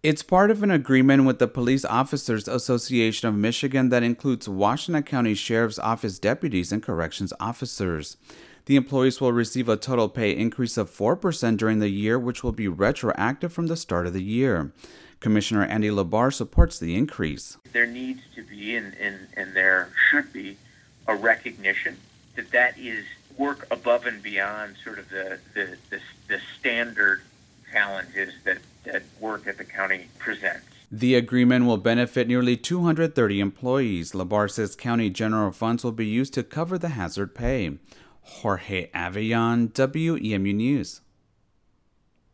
It's part of an agreement with the Police Officers Association of Michigan that includes Washington County Sheriff's Office deputies and corrections officers. The employees will receive a total pay increase of 4% during the year, which will be retroactive from the start of the year. Commissioner Andy Labar supports the increase. There needs to be, and there should be, a recognition that is work above and beyond sort of the standard challenges that work at the county presents. The agreement will benefit nearly 230 employees. Labar says county general funds will be used to cover the hazard pay. Jorge Avellon, WEMU News.